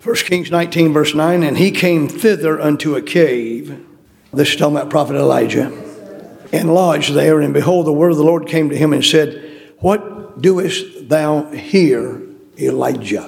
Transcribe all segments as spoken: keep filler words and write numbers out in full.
First Kings nineteen, verse nine, and he came thither unto a cave. This is talking about prophet Elijah. And lodged there, and behold, the word of the Lord came to him and said, what doest thou here, Elijah?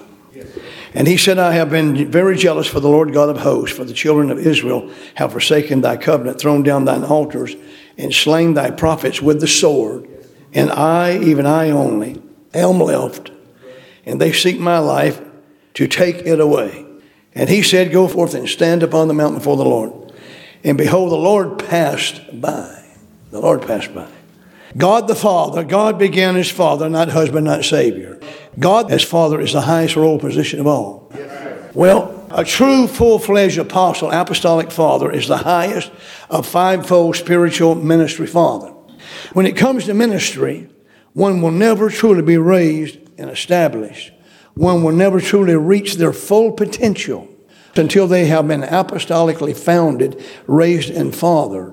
And he said, I have been very jealous for the Lord God of hosts, for the children of Israel have forsaken thy covenant, thrown down thine altars, and slain thy prophets with the sword. And I, even I only, am left, and they seek my life to take it away. And he said, go forth and stand upon the mountain before the Lord. And behold, the Lord passed by. The Lord passed by. God the Father, God began as Father, not husband, not Savior. God as Father is the highest role position of all. Well, a true full-fledged apostle, apostolic father is the highest of fivefold spiritual ministry father. When it comes to ministry, one will never truly be raised and established. One will never truly reach their full potential until they have been apostolically founded, raised, and fathered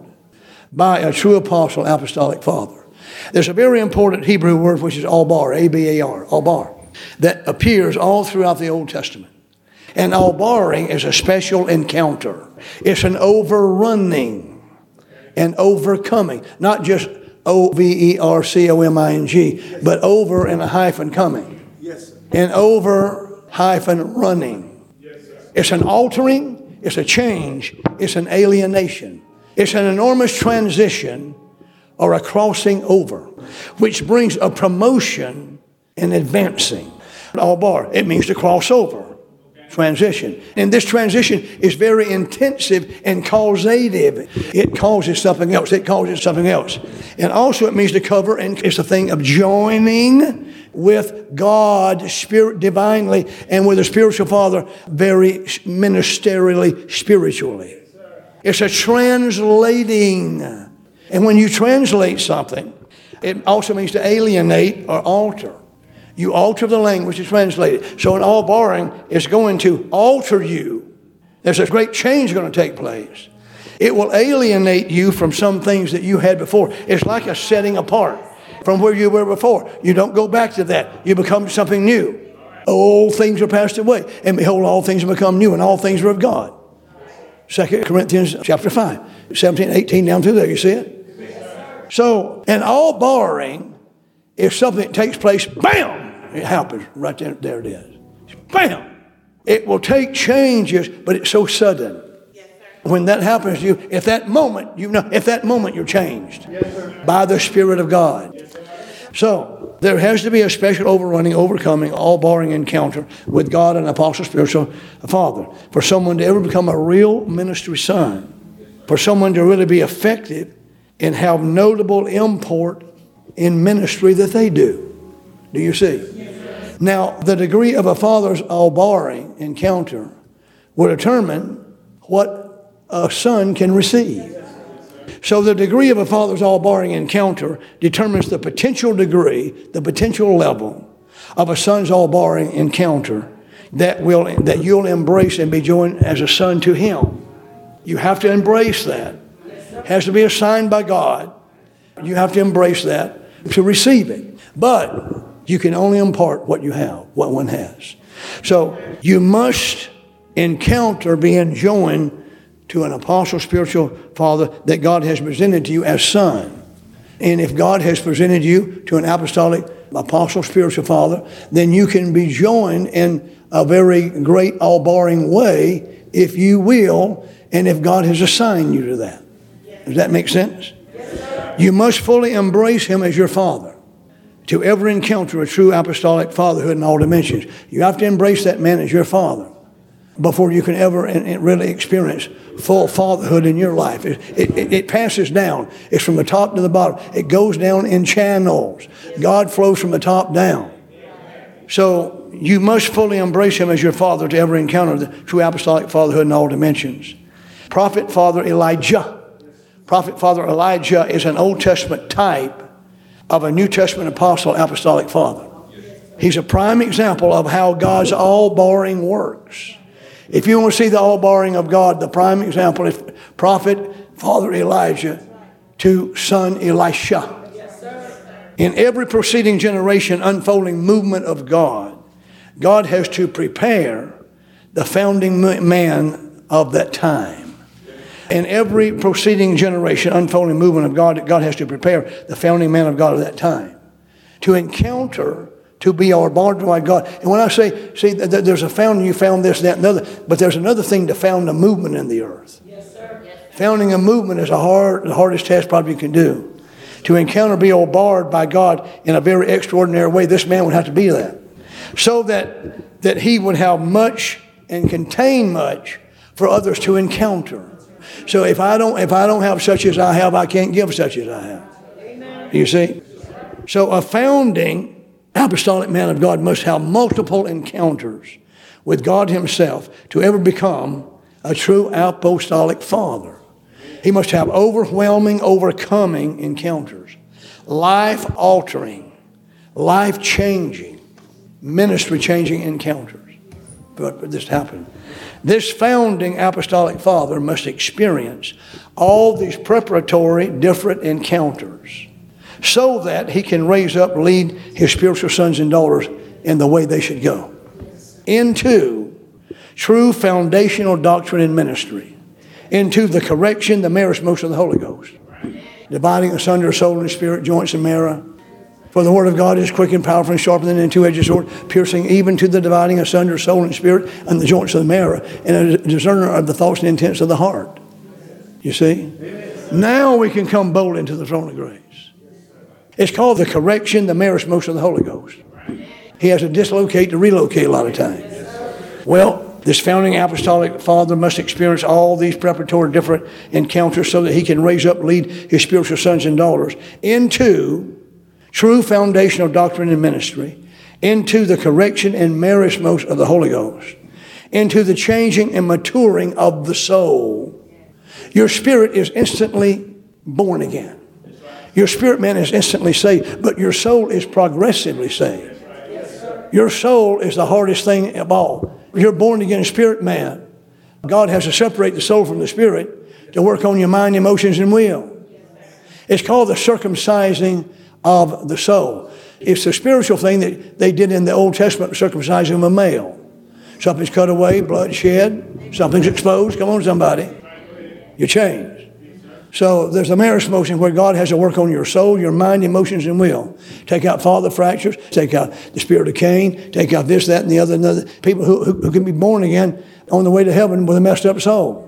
by a true apostle, apostolic father. There's a very important Hebrew word, which is albar, A B A R, albar, that appears all throughout the Old Testament. And albaring is a special encounter. It's an overrunning and overcoming, not just O V E R C O M I N G, but over and a hyphen coming. Yes, sir. And over hyphen running. Yes, sir. It's an altering, it's a change, it's an alienation. It's an enormous transition or a crossing over, which brings a promotion and advancing. Albar, it means to cross over, transition. And this transition is very intensive and causative. It causes something else. It causes something else. And also it means to cover, and it's a thing of joining with God spirit divinely and with the spiritual father very ministerially, spiritually. It's a translating. And when you translate something, it also means to alienate or alter. You alter the language to translate it. So an albaring is going to alter you. There's a great change going to take place. It will alienate you from some things that you had before. It's like a setting apart from where you were before. You don't go back to that. You become something new. Old things are passed away. And behold, all things have become new, and all things are of God. Second Corinthians chapter five, seventeen, eighteen, down through there. You see it? So, an albaring is something that takes place, bam! It happens right there. There it is. Bam! It will take changes, but it's so sudden. Yes, sir. When that happens to you, at that moment, you know, at that moment you're changed. Yes, sir. By the Spirit of God. Yes, sir. So, there has to be a special overrunning, overcoming, albaring encounter with God and apostle, spiritual father. For someone to ever become a real ministry son. For someone to really be effective and have notable import in ministry that they do. Do you see? Yes, now, the degree of a father's albaring encounter will determine what a son can receive. So the degree of a father's albaring encounter determines the potential degree, the potential level of a son's albaring encounter that will that you'll embrace and be joined as a son to him. You have to embrace that. It has to be assigned by God. You have to embrace that to receive it. But you can only impart what you have, what one has. So you must encounter being joined to an apostle, spiritual father that God has presented to you as son. And if God has presented you to an apostolic, apostle, spiritual father, then you can be joined in a very great albaring way, if you will, and if God has assigned you to that. Does that make sense? Yes, you must fully embrace him as your father to ever encounter a true apostolic fatherhood in all dimensions. You have to embrace that man as your father before you can ever really experience full fatherhood in your life. It, it, it passes down. It's from the top to the bottom. It goes down in channels. God flows from the top down. So you must fully embrace him as your father to ever encounter the true apostolic fatherhood in all dimensions. Prophet Father Elijah. Prophet Father Elijah is an Old Testament type of a New Testament apostle, apostolic father. He's a prime example of how God's all-barring works. If you want to see the all-barring of God, the prime example is Prophet Father Elijah to son Elisha. In every preceding generation unfolding movement of God, God has to prepare the founding man of that time. In every proceeding generation, unfolding movement of God, God has to prepare the founding man of God of that time to encounter, to be bombarded by God. And when I say, see, there's a founding, you found this, that, and other, but there's another thing to found a movement in the earth. Yes, sir. Yes. Founding a movement is a hard, the hardest task probably you can do. To encounter, be bombarded by God in a very extraordinary way, this man would have to be that. So that, that he would have much and contain much for others to encounter. So if I don't, if I don't have such as I have, I can't give such as I have. Amen. You see? So a founding apostolic man of God must have multiple encounters with God himself to ever become a true apostolic father. He must have overwhelming, overcoming encounters, life-altering, life-changing, ministry-changing encounters. But this happened. This founding apostolic father must experience all these preparatory different encounters so that he can raise up, lead his spiritual sons and daughters in the way they should go. Into true foundational doctrine and ministry. Into the correction, the marriage motion of the Holy Ghost. Dividing asunder soul and spirit, joints and marrow. For the word of God is quick and powerful and sharper than a two-edged sword, piercing even to the dividing asunder soul and spirit and the joints of the marrow, and a discerner of the thoughts and intents of the heart. You see? Now we can come boldly into the throne of grace. It's called the correction, the marriage motion of the Holy Ghost. He has to dislocate to relocate a lot of times. Well, this founding apostolic father must experience all these preparatory different encounters so that he can raise up, lead his spiritual sons and daughters into true foundational doctrine and ministry, into the correction and marriage motion of the Holy Ghost, into the changing and maturing of the soul. Your spirit is instantly born again. Your spirit man is instantly saved, but your soul is progressively saved. Your soul is the hardest thing of all. You're born again spirit man. God has to separate the soul from the spirit to work on your mind, emotions, and will. It's called the circumcising of the soul. It's the spiritual thing that they did in the Old Testament, circumcising of a male. Something's cut away, blood shed, something's exposed. Come on, somebody. You're changed. So there's a marriage motion where God has to work on your soul, your mind, emotions, and will. Take out father fractures, take out the spirit of Cain, take out this, that, and the other. And other. People who, who, who can be born again on the way to heaven with a messed up soul.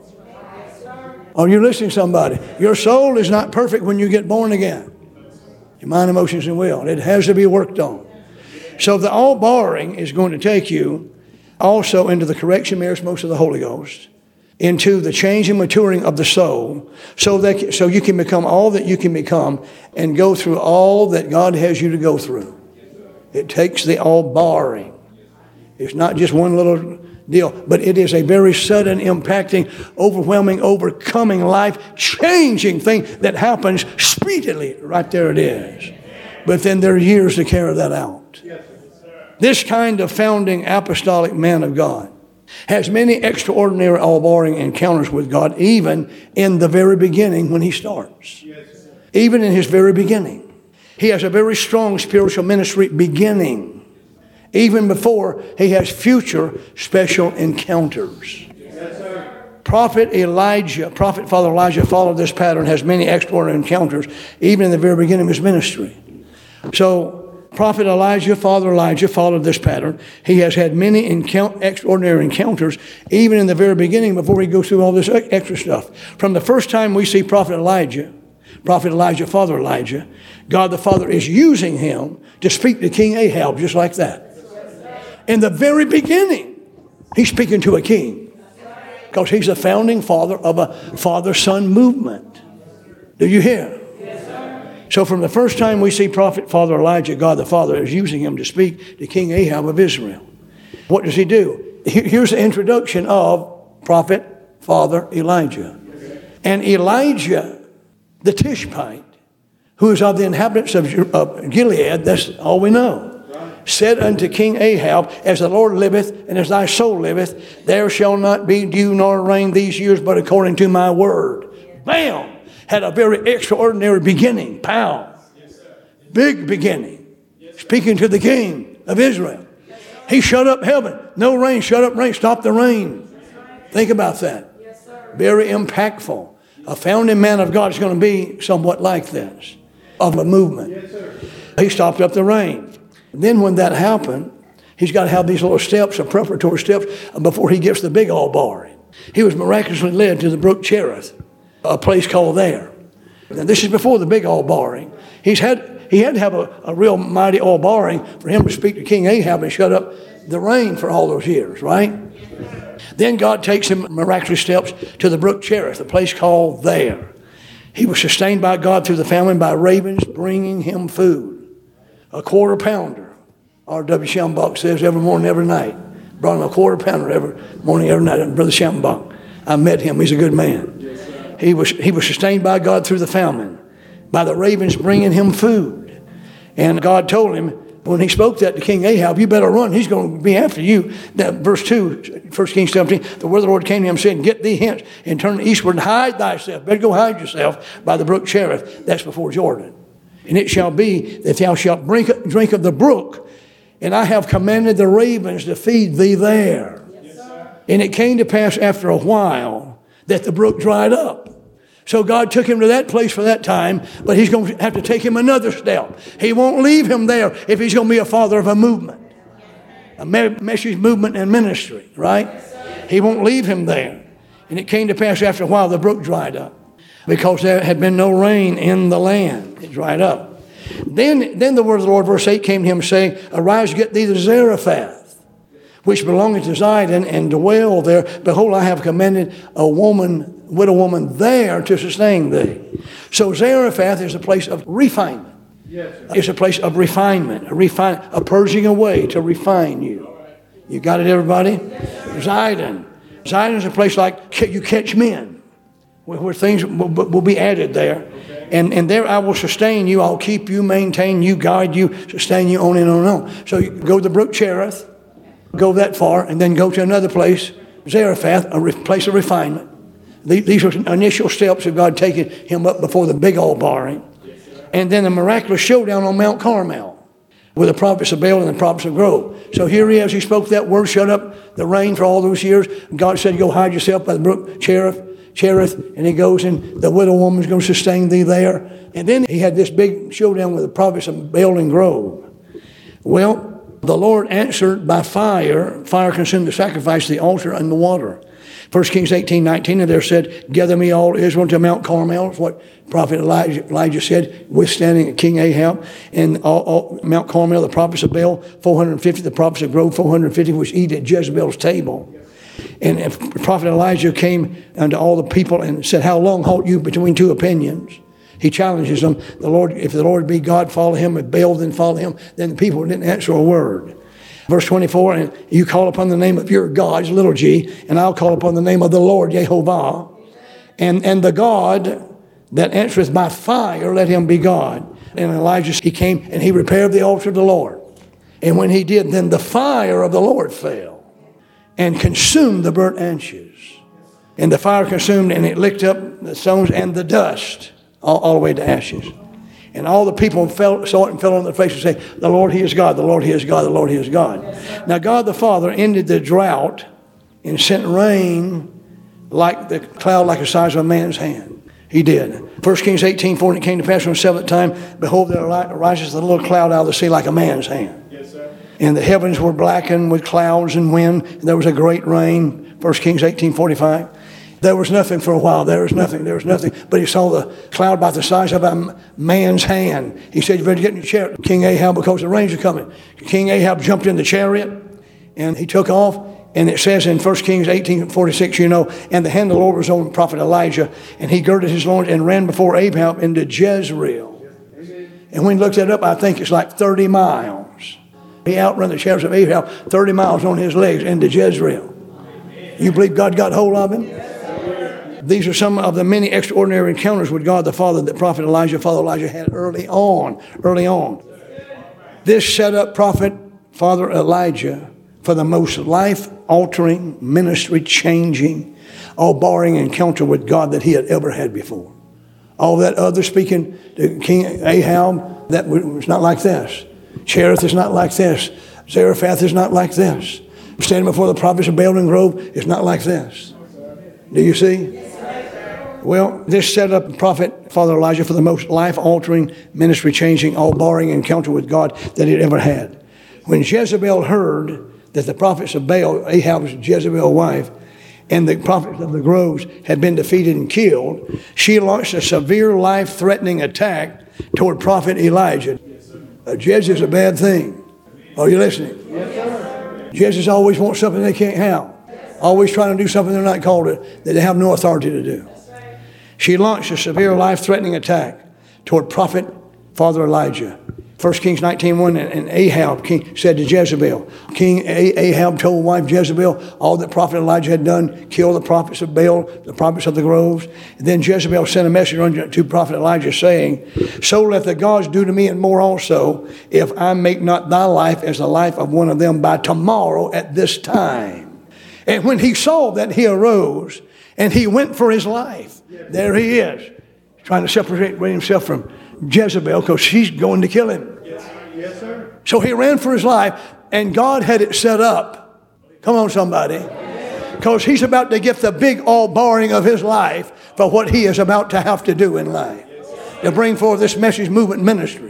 Are you listening to somebody? Your soul is not perfect when you get born again. Your mind, emotions, and will. It has to be worked on. So the all barring is going to take you also into the correction, marriage motion of the Holy Ghost, into the change and maturing of the soul, so that so you can become all that you can become and go through all that God has you to go through. It takes the all barring. It's not just one little deal, but it is a very sudden, impacting, overwhelming, overcoming, life-changing thing that happens speedily. Right there it is. But then there are years to carry that out. This kind of founding apostolic man of God has many extraordinary, all-barring encounters with God, even in the very beginning when he starts. Even in his very beginning. He has a very strong spiritual ministry beginning. Even before he has future special encounters. Yes, sir. Prophet Elijah, Prophet Father Elijah followed this pattern, has many extraordinary encounters, even in the very beginning of his ministry. So, Prophet Elijah, Father Elijah followed this pattern. He has had many encount- extraordinary encounters, even in the very beginning before he goes through all this extra stuff. From the first time we see Prophet Elijah, Prophet Elijah, Father Elijah, God the Father is using him to speak to King Ahab just like that. In the very beginning, he's speaking to a king because he's the founding father of a father-son movement. Do you hear? So from the first time we see Prophet Father Elijah, God the Father is using him to speak to King Ahab of Israel. What does he do? Here's the introduction of Prophet Father Elijah. And Elijah, the Tishbite, who is of the inhabitants of Gilead, that's all we know, said unto King Ahab, as the Lord liveth and as thy soul liveth, there shall not be dew nor rain these years, but according to my word. Bam! Had a very extraordinary beginning. Pow! Big beginning. Speaking to the king of Israel. He shut up heaven. No rain, shut up rain, stop the rain. Think about that. Very impactful. A founding man of God is going to be somewhat like this, of a movement. He stopped up the rain. Then when that happened, he's got to have these little steps, a preparatory steps, before he gets the big all barring. He was miraculously led to the brook Cherith, a place called there. Now this is before the big all barring. He's had he had to have a, a real mighty all barring for him to speak to King Ahab and shut up the rain for all those years, right? Then God takes him miraculous steps to the brook Cherith, a place called there. He was sustained by God through the famine by ravens bringing him food. A quarter pounder. R W Schambach says every morning, every night. Brought him a quarter pounder every morning, every night. Brother Schambach. I met him. He's a good man. He was, he was sustained by God through the famine, by the ravens bringing him food. And God told him, when he spoke that to King Ahab, you better run. He's going to be after you. That verse two, First Kings seventeen, the word of the Lord came to him saying, get thee hence and turn eastward and hide thyself. Better go hide yourself by the brook Cherith. That's before Jordan. And it shall be that thou shalt drink, drink of the brook, and I have commanded the ravens to feed thee there. Yes, and it came to pass after a while that the brook dried up. So God took him to that place for that time, but he's going to have to take him another step. He won't leave him there if he's going to be a father of a movement, a message movement and ministry, right? He won't leave him there. And it came to pass after a while the brook dried up because there had been no rain in the land. It dried up. Then, then the word of the Lord, verse eight, came to him saying, arise, get thee the Zarephath, which belongeth to Zidon, and dwell there. Behold, I have commanded a woman, widow woman there to sustain thee. So Zarephath is a place of refinement. Yes, it's a place of refinement, a, refine, a purging away to refine you. You got it, everybody? Zidon. Zidon is a place like you catch men, where, where things will, will be added there. And, and there I will sustain you. I'll keep you, maintain you, guide you, sustain you on and on and on. So you go to the brook Cherith, go that far, and then go to another place, Zarephath, a re- place of refinement. These are initial steps of God taking him up before the big all barring. And then a miraculous showdown on Mount Carmel with the prophets of Baal and the prophets of Grove. So here he is. He spoke that word, shut up the rain for all those years. God said, go hide yourself by the brook Cherith. Cherith, and he goes, and the widow woman's going to sustain thee there. And then he had this big showdown with the prophets of Baal and Grove. Well, the Lord answered by fire. Fire consumed the sacrifice, the altar, and the water. First Kings eighteen nineteen, and there said, gather me all Israel to Mount Carmel. That's what Prophet Elijah, Elijah said, withstanding King Ahab. And all, all, Mount Carmel, the prophets of Baal, four hundred fifty, the prophets of Grove, four hundred fifty, which eat at Jezebel's table. And if Prophet Elijah came unto all the people and said, how long halt you between two opinions? He challenges them. The Lord, if the Lord be God, follow him. If Baal, then follow him. Then the people didn't answer a word. Verse twenty-four, and you call upon the name of your gods, little g, and I'll call upon the name of the Lord, Jehovah. And, and the God that answereth by fire, let him be God. And Elijah, he came and he repaired the altar of the Lord. And when he did, then the fire of the Lord fell and consumed the burnt ashes. And the fire consumed, and it licked up the stones and the dust, all, all the way to ashes. And all the people fell, saw it and fell on their faces and say, the Lord, he is God, the Lord, he is God, the Lord, he is God. Yes, now, God the Father ended the drought and sent rain like the cloud, like the size of a man's hand. He did. First Kings eighteen four, and it came to pass on the seventh time, behold, there arises a little cloud out of the sea like a man's hand. Yes, sir. And the heavens were blackened with clouds and wind, and there was a great rain. First Kings eighteen forty-five. There was nothing for a while. There was nothing. There was nothing. But he saw the cloud about the size of a man's hand. He said, you better get in your chariot, King Ahab, because the rains are coming. King Ahab jumped in the chariot, and he took off. And it says in First Kings eighteen forty-six, you know, and the hand of the Lord was on prophet Elijah, and he girded his loins and ran before Ahab into Jezreel. And when he looked that up, I think it's like thirty miles. He outran the chariots of Ahab thirty miles on his legs into Jezreel. You believe God got hold of him? These are some of the many extraordinary encounters with God the Father that prophet Elijah, Father Elijah had early on. Early on. This set up prophet Father Elijah for the most life-altering, ministry-changing, all barring encounter with God that he had ever had before. All that other speaking to King Ahab, that was not like this. Cherith is not like this. Zarephath is not like this. Standing before the prophets of Baal and Grove is not like this. Do you see? Well, this set up prophet, Father Elijah, for the most life-altering, ministry-changing, all-barring encounter with God that he'd ever had. When Jezebel heard that the prophets of Baal, Ahab's Jezebel's wife, and the prophets of the groves had been defeated and killed, she launched a severe life-threatening attack toward prophet Elijah. A Jez is a bad thing. Are you listening? Yes, sir. Jezes always want something they can't have. Always trying to do something they're not called to, that they have no authority to do. She launched a severe life-threatening attack toward prophet Father Elijah. First Kings nineteen one, and Ahab king, said to Jezebel, King Ahab told wife Jezebel all that prophet Elijah had done, kill the prophets of Baal, the prophets of the groves. And then Jezebel sent a message unto prophet Elijah saying, so let the gods do to me and more also, if I make not thy life as the life of one of them by tomorrow at this time. And when he saw that, he arose and he went for his life. There he is, trying to separate himself from Jezebel because she's going to kill him. Yes, sir. Yes, sir. So he ran for his life, and God had it set up. Come on, somebody. Because he's about to get the big all-barring of his life for what he is about to have to do in life. To bring forth this message movement ministry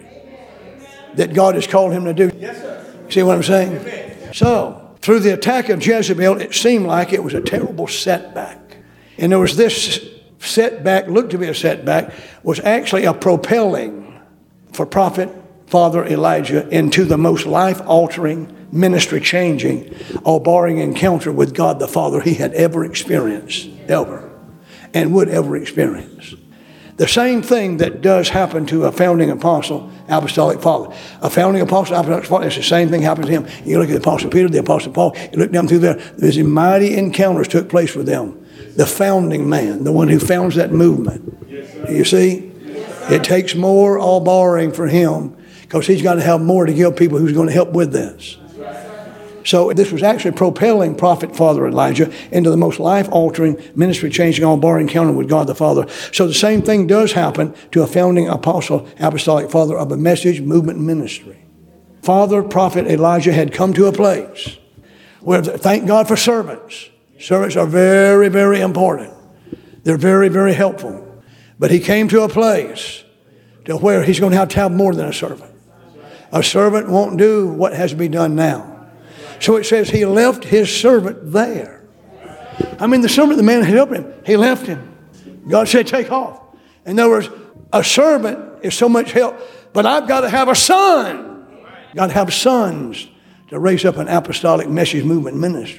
that God has called him to do. Yes, sir. See what I'm saying? So, through the attack of Jezebel, it seemed like it was a terrible setback. And there was this setback, looked to be a setback, was actually a propelling for prophet Father Elijah into the most life-altering, ministry-changing, all-barring encounter with God the Father he had ever experienced, ever, and would ever experience. The same thing that does happen to a founding apostle, apostolic father. A founding apostle, apostolic father, it's the same thing happened to him. You look at the apostle Peter, the apostle Paul, you look down through there, there's mighty encounters took place with them. The founding man, the one who founds that movement. Yes, you see? Yes, it takes more all barring for him because he's got to have more to give people who's going to help with this. Yes, so this was actually propelling prophet Father Elijah into the most life-altering, ministry-changing, all barring encounter with God the Father. So the same thing does happen to a founding apostle, apostolic father of a message, movement, and ministry. Father, prophet Elijah had come to a place where, thank God for servants. Servants are very, very important. They're very, very helpful. But he came to a place to where he's going to have to have more than a servant. A servant won't do what has to be done now. So it says he left his servant there. I mean, the servant, the man had helped him. He left him. God said, take off. In other words, a servant is so much help, but I've got to have a son. Got to have sons to raise up an apostolic message movement ministry.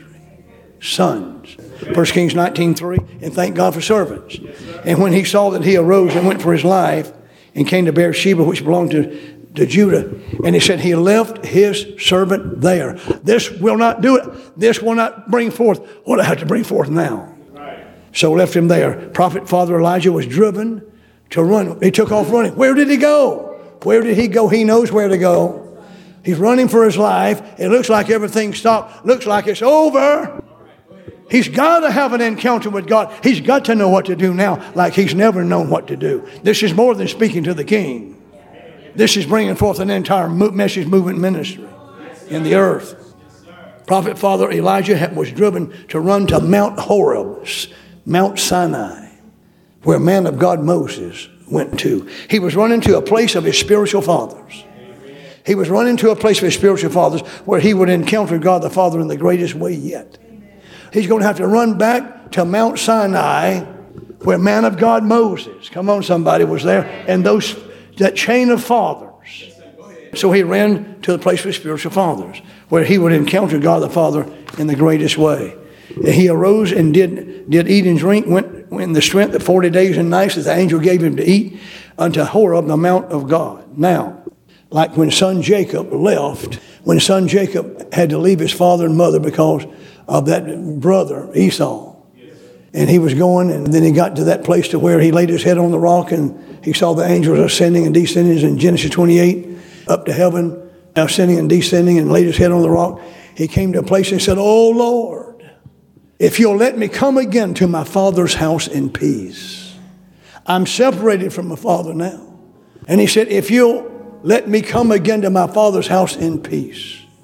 Sons. First Kings nineteen three, and thank God for servants. And when he saw that, he arose and went for his life and came to Beersheba, which belonged to, to Judah. And he said he left his servant there. This will not do it. This will not bring forth what I have to bring forth now. So left him there. Prophet Father Elijah was driven to run. He took off running. Where did he go? Where did he go? He knows where to go. He's running for his life. It looks like everything stopped. Looks like it's over. He's got to have an encounter with God. He's got to know what to do now like he's never known what to do. This is more than speaking to the king. This is bringing forth an entire message movement ministry in the earth. Prophet Father Elijah was driven to run to Mount Horeb, Mount Sinai, where man of God Moses went to. He was running to a place of his spiritual fathers. He was running to a place of his spiritual fathers where he would encounter God the Father in the greatest way yet. He's going to have to run back to Mount Sinai where man of God Moses, come on somebody, was there, and those that chain of fathers. So he ran to the place of his spiritual fathers where he would encounter God the Father in the greatest way. And he arose and did, did eat and drink, went in the strength of forty days and nights that the angel gave him to eat unto Horeb, the mount of God. Now, like when son Jacob left, when son Jacob had to leave his father and mother because of that brother, Esau. And he was going, and then he got to that place to where he laid his head on the rock, and he saw the angels ascending and descending in Genesis twenty-eight, up to heaven, ascending and descending, and laid his head on the rock. He came to a place and said, "Oh Lord, if you'll let me come again to my father's house in peace. I'm separated from my father now." And he said, "If you'll let me come again to my father's house in peace,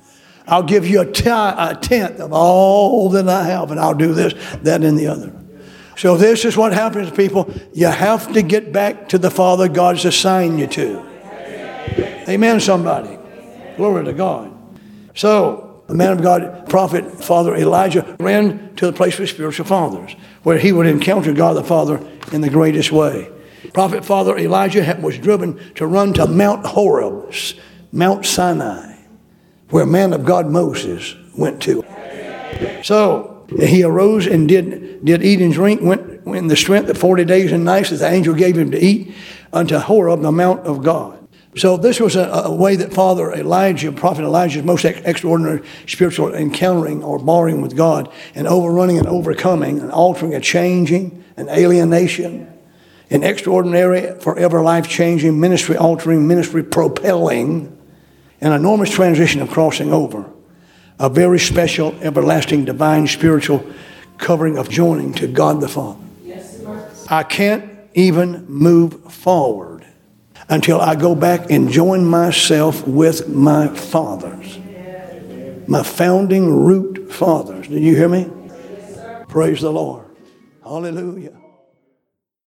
I'll give you a, t- a tenth of all that I have, and I'll do this, that, and the other. So this is what happens, people. You have to get back to the Father God's assigned you to. Amen, somebody. Glory to God. So the man of God, prophet, Father Elijah, ran to the place of spiritual fathers, where he would encounter God the Father in the greatest way. Prophet Father Elijah was driven to run to Mount Horeb, Mount Sinai, where man of God Moses went to. So he arose and did, did eat and drink, went in the strength of forty days and nights that the angel gave him to eat unto Horeb, the mount of God. So this was a, a way that Father Elijah, Prophet Elijah's most ex- extraordinary spiritual encountering or barring with God, and overrunning and overcoming and altering, a changing, an alienation, an extraordinary, forever life-changing, ministry-altering, ministry-propelling, an enormous transition of crossing over, a very special, everlasting, divine, spiritual covering of joining to God the Father. Yes, I can't even move forward until I go back and join myself with my fathers, my founding root fathers. Did you hear me? Praise the Lord. Hallelujah.